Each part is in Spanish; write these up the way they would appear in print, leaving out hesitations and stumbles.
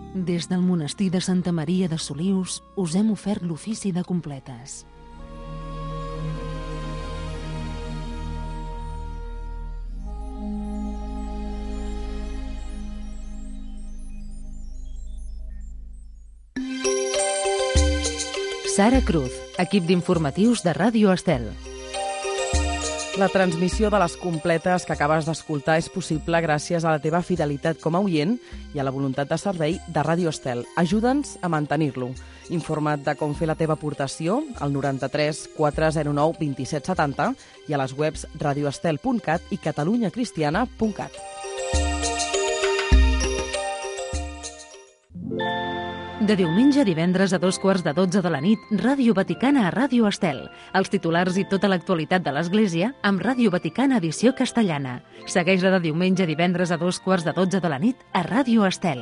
Des del monestir de Santa Maria de Solius us hem ofert l'ofici de completes. Sara Cruz, equip d'informatius de Ràdio Estel. La transmissió de les completes que acabes d'escoltar és possible gràcies a la teva fidelitat com a oient i a la voluntat de servei de Ràdio Estel. Ajuda'ns a mantenir-lo. Informa't de com fer la teva aportació al 93 409 2770 i a les webs radioestel.cat i catalunyacristiana.cat. De diumenge a divendres a 11:45 de la nit, Ràdio Vaticana a Ràdio Estel. Els titulars i tota l'actualitat de l'Església amb Ràdio Vaticana edició castellana. Segueix-la de diumenge a divendres a 11:45 de la nit a Ràdio Estel.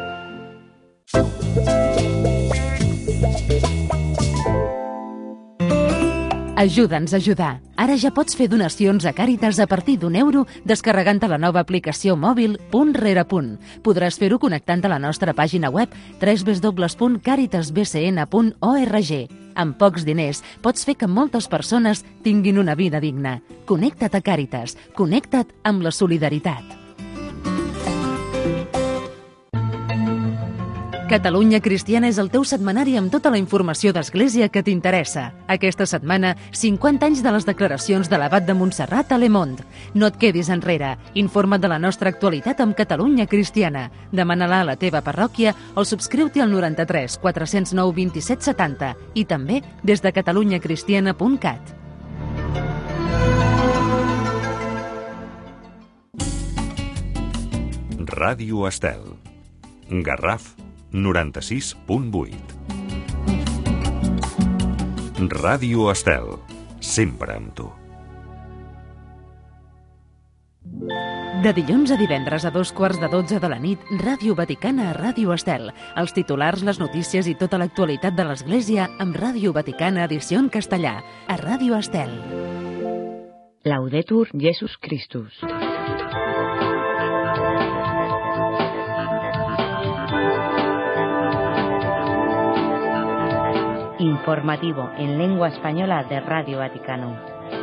Ajuda'ns a ajudar. Ara ja pots fer donacions a Càritas a partir d'€1 descarregant-te la nova aplicació mòbil Punt Rere Punt. Podràs fer-ho connectant a la nostra pàgina web www.caritasbcn.org. Amb pocs diners pots fer que moltes persones tinguin una vida digna. Connecta't a Càritas. Connecta't amb la solidaritat. Catalunya Cristiana és el teu setmanari amb tota la informació d'Església que t'interessa. Aquesta setmana, 50 anys de les declaracions de l'abat de Montserrat a Le Monde. No et quedis enrere. Informa't de la nostra actualitat amb Catalunya Cristiana. Demana-la a la teva parròquia o subscriu-t'hi al 93 409 2770 i també des de catalunyacristiana.cat. Ràdio Estel. Garraf 96.8. Ràdio Estel, sempre amb tu. De dilluns a divendres a 11:45 de la nit, Ràdio Vaticana a Ràdio Estel. Els titulars, les notícies i tota l'actualitat de l'Església amb Ràdio Vaticana edició en castellà a Ràdio Estel. Laudetur Jesus Christus. Informativo en lengua española de Radio Vaticano.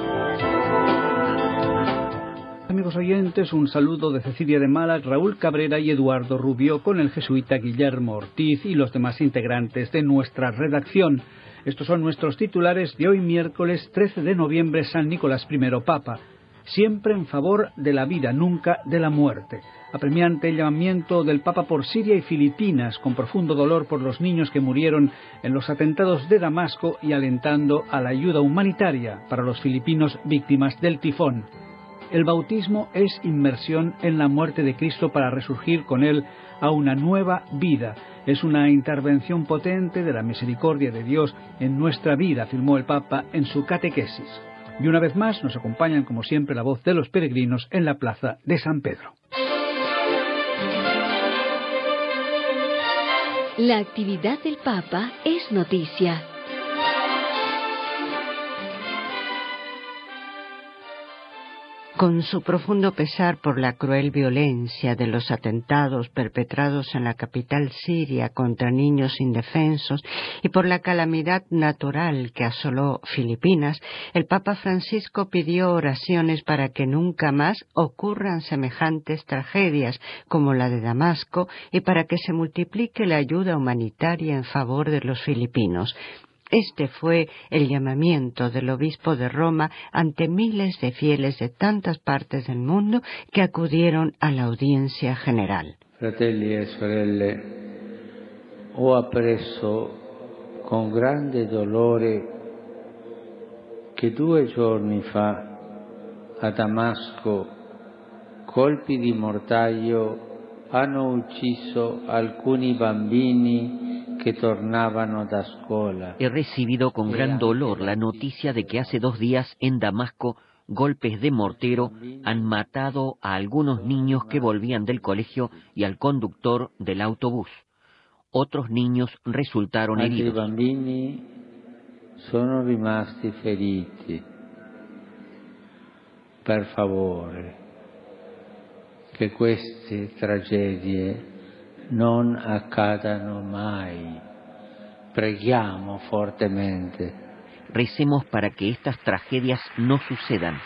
Amigos oyentes, un saludo de Cecilia de Mala, Raúl Cabrera y Eduardo Rubio con el jesuita Guillermo Ortiz y los demás integrantes de nuestra redacción. Estos son nuestros titulares de hoy miércoles 13 de noviembre, San Nicolás I Papa. Siempre en favor de la vida, nunca de la muerte. Apremiante el llamamiento del Papa por Siria y Filipinas, con profundo dolor por los niños que murieron en los atentados de Damasco y alentando a la ayuda humanitaria para los filipinos víctimas del tifón. El bautismo es inmersión en la muerte de Cristo para resurgir con él a una nueva vida. Es una intervención potente de la misericordia de Dios en nuestra vida, afirmó el Papa en su catequesis. Y una vez más nos acompañan, como siempre, la voz de los peregrinos en la plaza de San Pedro. La actividad del Papa es noticia. Con su profundo pesar por la cruel violencia de los atentados perpetrados en la capital siria contra niños indefensos y por la calamidad natural que asoló Filipinas, el Papa Francisco pidió oraciones para que nunca más ocurran semejantes tragedias como la de Damasco y para que se multiplique la ayuda humanitaria en favor de los filipinos. Este fue el llamamiento del obispo de Roma ante miles de fieles de tantas partes del mundo que acudieron a la audiencia general. Fratelli e sorelle, ho appreso con grande dolore che 2 giorni fa a Damasco colpi di mortaio hanno ucciso alcuni bambini que tornavano da scuola. He recibido con gran dolor la noticia de que hace 2 días en Damasco golpes de mortero han matado a algunos niños que volvían del colegio y al conductor del autobús. Otros niños resultaron heridos. Altri bambini sono rimasti feriti. Per favore, che queste tragedie non accadano mai. Preghiamo fortemente. Recemos para que estas tragedias no sucedan.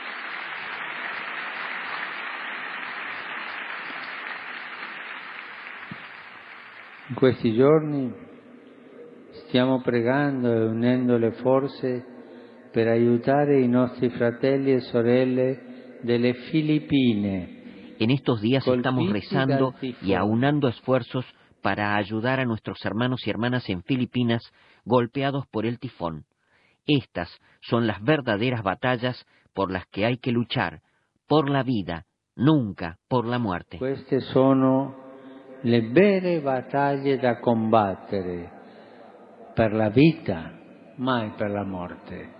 In questi giorni stiamo pregando e unendo le forze per aiutare i nostri fratelli e sorelle delle Filippine. En estos días estamos rezando y aunando esfuerzos para ayudar a nuestros hermanos y hermanas en Filipinas golpeados por el tifón. Estas son las verdaderas batallas por las que hay que luchar, por la vida, nunca por la muerte. Queste sono le vere battaglie da combattere, per la vita, mai per la morte.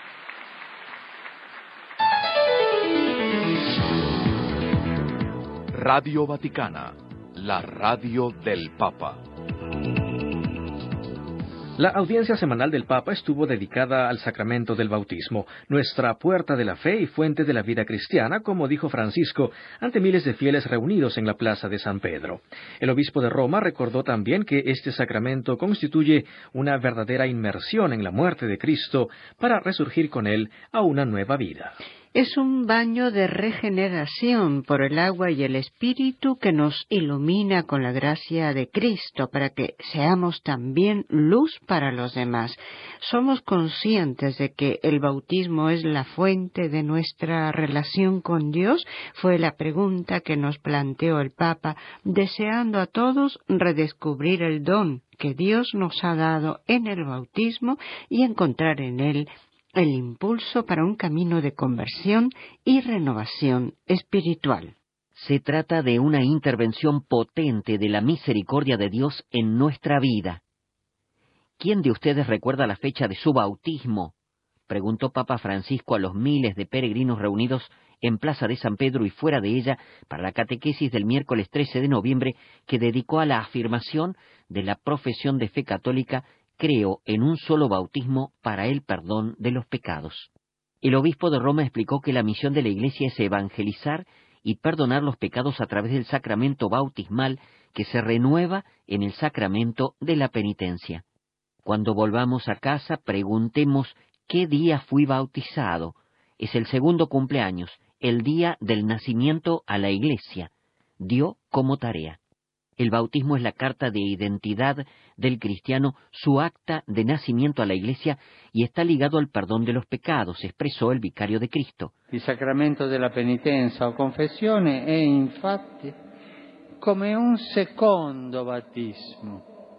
Radio Vaticana, la radio del Papa. La audiencia semanal del Papa estuvo dedicada al sacramento del bautismo, nuestra puerta de la fe y fuente de la vida cristiana, como dijo Francisco, ante miles de fieles reunidos en la plaza de San Pedro. El obispo de Roma recordó también que este sacramento constituye una verdadera inmersión en la muerte de Cristo para resurgir con él a una nueva vida. Es un baño de regeneración por el agua y el Espíritu que nos ilumina con la gracia de Cristo para que seamos también luz para los demás. Somos conscientes de que el bautismo es la fuente de nuestra relación con Dios. Fue la pregunta que nos planteó el Papa, deseando a todos redescubrir el don que Dios nos ha dado en el bautismo y encontrar en él el impulso para un camino de conversión y renovación espiritual. Se trata de una intervención potente de la misericordia de Dios en nuestra vida. ¿Quién de ustedes recuerda la fecha de su bautismo?, preguntó Papa Francisco a los miles de peregrinos reunidos en Plaza de San Pedro y fuera de ella para la catequesis del miércoles 13 de noviembre que dedicó a la afirmación de la profesión de fe católica: creo en un solo bautismo para el perdón de los pecados. El obispo de Roma explicó que la misión de la Iglesia es evangelizar y perdonar los pecados a través del sacramento bautismal que se renueva en el sacramento de la penitencia. Cuando volvamos a casa, preguntemos ¿qué día fui bautizado? Es el segundo cumpleaños, el día del nacimiento a la Iglesia. Dio como tarea. El bautismo es la carta de identidad del cristiano, su acta de nacimiento a la Iglesia, y está ligado al perdón de los pecados, expresó el vicario de Cristo. Il sacramento della penitenza o confessione è infatti come un secondo battesimo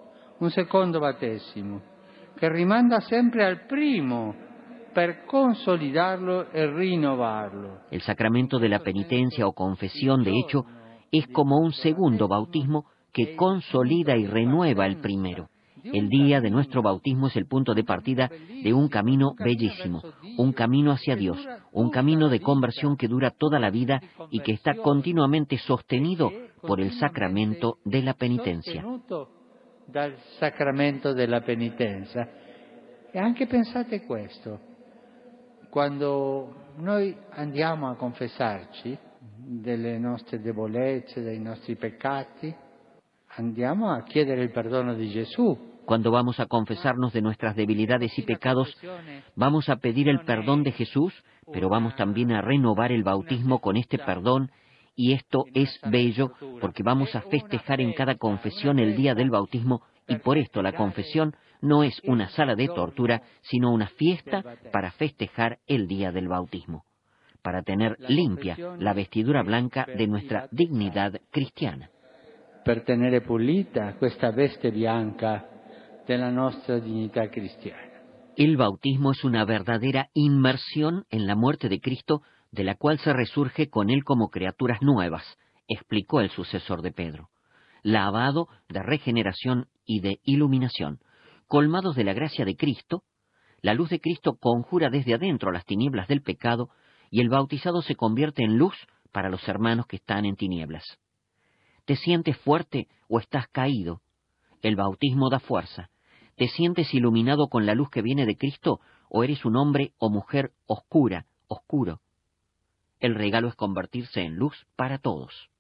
che rimanda sempre al primo per consolidarlo e rinnovarlo. El sacramento de la penitencia o confesión, de hecho, es como un segundo bautismo que consolida y renueva el primero. El día de nuestro bautismo es el punto de partida de un camino bellísimo, un camino hacia Dios, un camino de conversión que dura toda la vida y que está continuamente sostenido por el sacramento de la penitencia. Dal sacramento della penitenza. E anche pensate questo, quando noi andiamo a confessarci delle nostre debolezze, dei nostri peccati, andiamo a chiedere il perdono di Gesù. Cuando vamos a confesarnos de nuestras debilidades y pecados, vamos a pedir el perdón de Jesús, pero vamos también a renovar el bautismo con este perdón, y esto es bello porque vamos a festejar en cada confesión el día del bautismo, y por esto la confesión no es una sala de tortura, sino una fiesta para festejar el día del bautismo, para tener limpia la vestidura blanca de nuestra dignidad cristiana. Per tenere pulita questa veste bianca della nostra dignità cristiana. El bautismo es una verdadera inmersión en la muerte de Cristo, de la cual se resurge con él como criaturas nuevas, explicó el sucesor de Pedro. Lavado de regeneración y de iluminación, colmados de la gracia de Cristo, la luz de Cristo conjura desde adentro las tinieblas del pecado y el bautizado se convierte en luz para los hermanos que están en tinieblas. ¿Te sientes fuerte o estás caído? El bautismo da fuerza. ¿Te sientes iluminado con la luz que viene de Cristo o eres un hombre o mujer oscuro? El regalo es convertirse en luz para todos.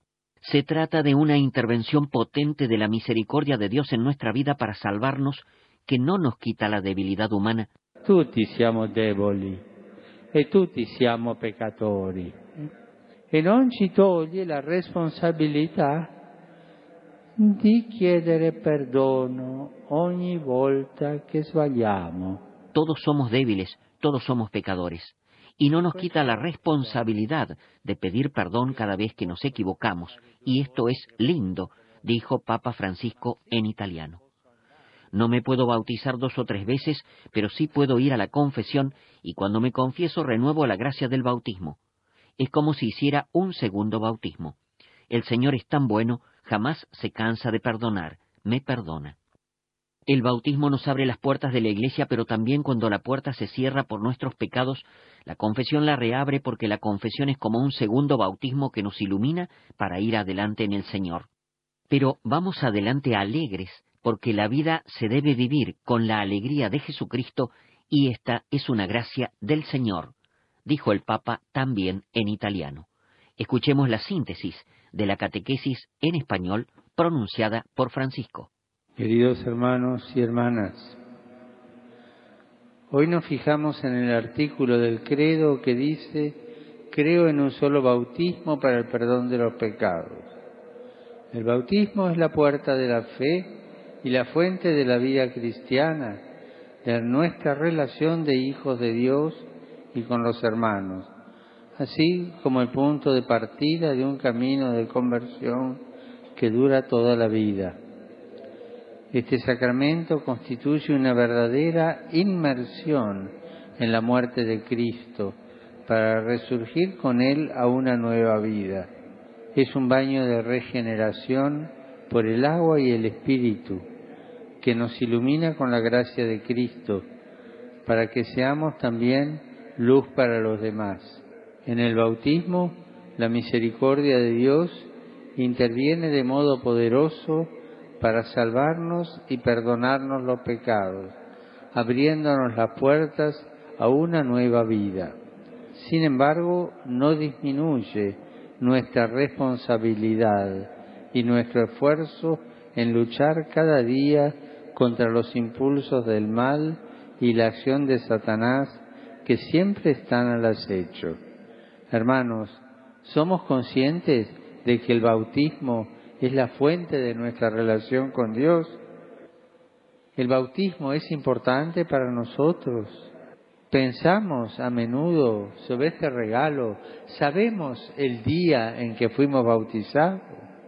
Se trata de una intervención potente de la misericordia de Dios en nuestra vida para salvarnos, que no nos quita la debilidad humana. Tutti siamo deboli e tutti siamo peccatori e non ci toglie la responsabilità di chiedere perdono ogni volta che sbagliamo. Todos somos débiles, todos somos pecadores, y no nos quita la responsabilidad de pedir perdón cada vez que nos equivocamos, y esto es lindo, dijo Papa Francisco en italiano. No me puedo bautizar 2 o 3 veces, pero sí puedo ir a la confesión, y cuando me confieso renuevo la gracia del bautismo. Es como si hiciera un segundo bautismo. El Señor es tan bueno, jamás se cansa de perdonar, me perdona. El bautismo nos abre las puertas de la iglesia, pero también cuando la puerta se cierra por nuestros pecados, la confesión la reabre, porque la confesión es como un segundo bautismo que nos ilumina para ir adelante en el Señor. Pero vamos adelante alegres, porque la vida se debe vivir con la alegría de Jesucristo, y esta es una gracia del Señor, dijo el Papa también en italiano. Escuchemos la síntesis de la catequesis en español pronunciada por Francisco. Queridos hermanos y hermanas, hoy nos fijamos en el artículo del credo que dice: creo en un solo bautismo para el perdón de los pecados. El bautismo es la puerta de la fe y la fuente de la vida cristiana, de nuestra relación de hijos de Dios y con los hermanos, así como el punto de partida de un camino de conversión que dura toda la vida. Este sacramento constituye una verdadera inmersión en la muerte de Cristo para resurgir con Él a una nueva vida. Es un baño de regeneración por el agua y el Espíritu que nos ilumina con la gracia de Cristo para que seamos también luz para los demás. En el bautismo, la misericordia de Dios interviene de modo poderoso para salvarnos y perdonarnos los pecados, abriéndonos las puertas a una nueva vida. Sin embargo, no disminuye nuestra responsabilidad y nuestro esfuerzo en luchar cada día contra los impulsos del mal y la acción de Satanás, que siempre están al acecho. Hermanos, ¿somos conscientes de que el bautismo es la fuente de nuestra relación con Dios? El bautismo es importante para nosotros. Pensamos a menudo sobre este regalo. ¿Sabemos el día en que fuimos bautizados?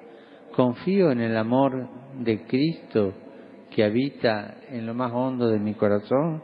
Confío en el amor de Cristo que habita en lo más hondo de mi corazón.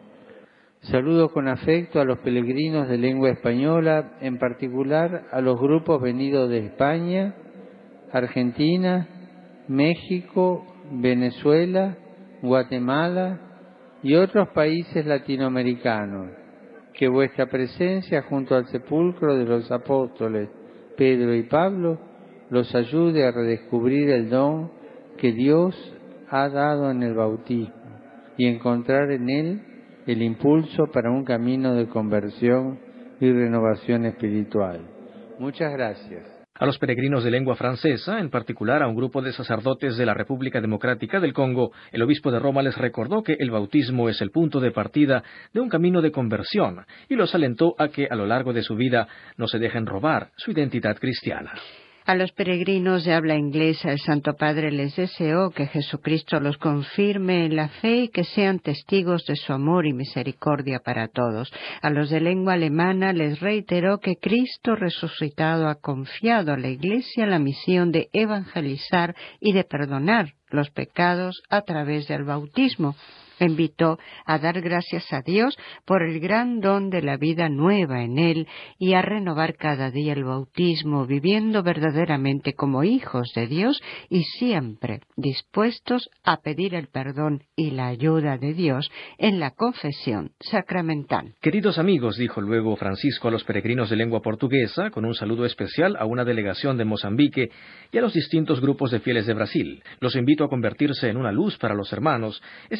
Saludo con afecto a los peregrinos de lengua española, en particular a los grupos venidos de España, Argentina, México, Venezuela, Guatemala y otros países latinoamericanos. Que vuestra presencia junto al sepulcro de los apóstoles Pedro y Pablo los ayude a redescubrir el don que Dios ha dado en el bautismo y encontrar en él el impulso para un camino de conversión y renovación espiritual. Muchas gracias. A los peregrinos de lengua francesa, en particular a un grupo de sacerdotes de la República Democrática del Congo, el obispo de Roma les recordó que el bautismo es el punto de partida de un camino de conversión y los alentó a que a lo largo de su vida no se dejen robar su identidad cristiana. A los peregrinos de habla inglesa, el Santo Padre les deseó que Jesucristo los confirme en la fe y que sean testigos de su amor y misericordia para todos. A los de lengua alemana les reiteró que Cristo resucitado ha confiado a la Iglesia la misión de evangelizar y de perdonar los pecados a través del bautismo. Invitó a dar gracias a Dios por el gran don de la vida nueva en Él y a renovar cada día el bautismo, viviendo verdaderamente como hijos de Dios y siempre dispuestos a pedir el perdón y la ayuda de Dios en la confesión sacramental. Queridos amigos, dijo luego Francisco a los peregrinos de lengua portuguesa, con un saludo especial a una delegación de Mozambique y a los distintos grupos de fieles de Brasil. Los invito a convertirse en una luz para los hermanos, especialmente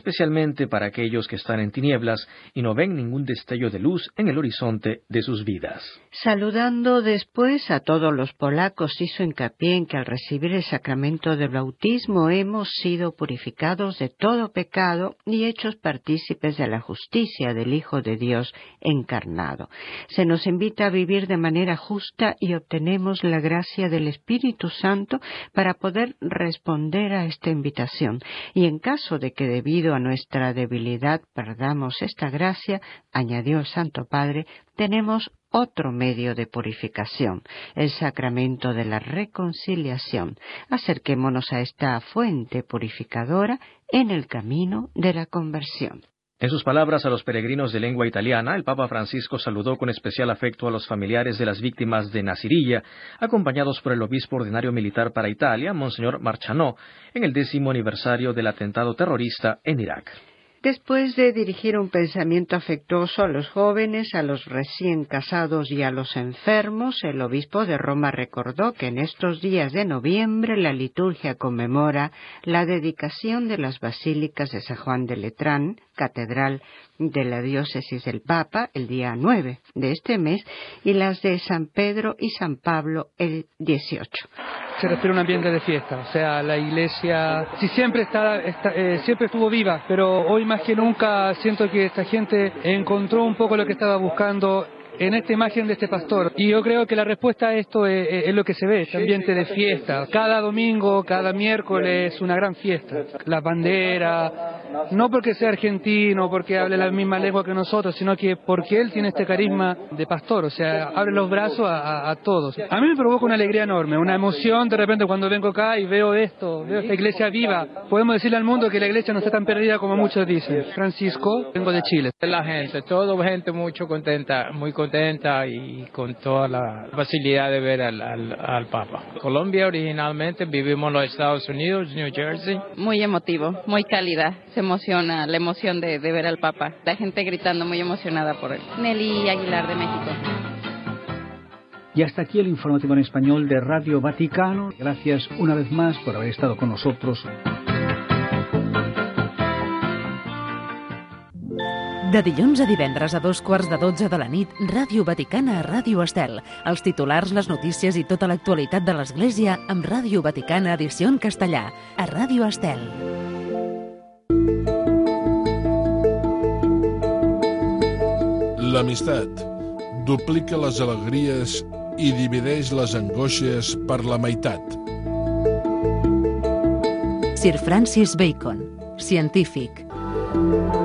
especialmente para aquellos que están en tinieblas y no ven ningún destello de luz en el horizonte de sus vidas. Saludando después a todos los polacos, hizo hincapié en que al recibir el sacramento del bautismo hemos sido purificados de todo pecado y hechos partícipes de la justicia del Hijo de Dios encarnado. Se nos invita a vivir de manera justa y obtenemos la gracia del Espíritu Santo para poder responder a esta invitación. Y en caso de que debido a nuestra debilidad perdamos esta gracia, añadió el Santo Padre, tenemos otro medio de purificación, el sacramento de la reconciliación. Acerquémonos a esta fuente purificadora en el camino de la conversión. En sus palabras a los peregrinos de lengua italiana, el Papa Francisco saludó con especial afecto a los familiares de las víctimas de Nasiriyah, acompañados por el obispo ordinario militar para Italia, Monseñor Marchanó, en el 10º aniversario del atentado terrorista en Irak. Después de dirigir un pensamiento afectuoso a los jóvenes, a los recién casados y a los enfermos, el obispo de Roma recordó que en estos días de noviembre la liturgia conmemora la dedicación de las basílicas de San Juan de Letrán, catedral de la diócesis del Papa, el día 9 de este mes, y las de San Pedro y San Pablo el 18. Se refiere a un ambiente de fiesta, o sea, la iglesia sí siempre siempre estuvo viva, pero hoy más que nunca siento que esta gente encontró un poco lo que estaba buscando en esta imagen de este pastor. Y yo creo que la respuesta a esto es lo que se ve, este ambiente de fiesta. Cada domingo, cada miércoles, una gran fiesta. La bandera, no porque sea argentino, porque hable la misma lengua que nosotros, sino que porque él tiene este carisma de pastor, o sea, abre los brazos a todos. A mí me provoca una alegría enorme, una emoción de repente cuando vengo acá y veo esto, veo esta iglesia viva. Podemos decirle al mundo que la iglesia no está tan perdida como muchos dicen. Francisco, vengo de Chile. La gente, toda gente mucho contenta, muy contenta y con toda la facilidad de ver al Papa. Colombia originalmente, vivimos en los Estados Unidos, New Jersey. Muy emotivo, muy cálida, se emociona la emoción de ver al Papa. La gente gritando muy emocionada por él. Nelly Aguilar de México. Y hasta aquí el informativo en español de Radio Vaticano. Gracias una vez más por haber estado con nosotros. De dilluns a divendres a 2:15 de la nit, Ràdio Vaticana a Ràdio Estel. Els titulars, les notícies i tota l'actualitat de l'Església amb Ràdio Vaticana edició en castellà, a Ràdio Estel. L'amistat duplica les alegries i divideix les angoixes per la meitat. Sir Francis Bacon, científic.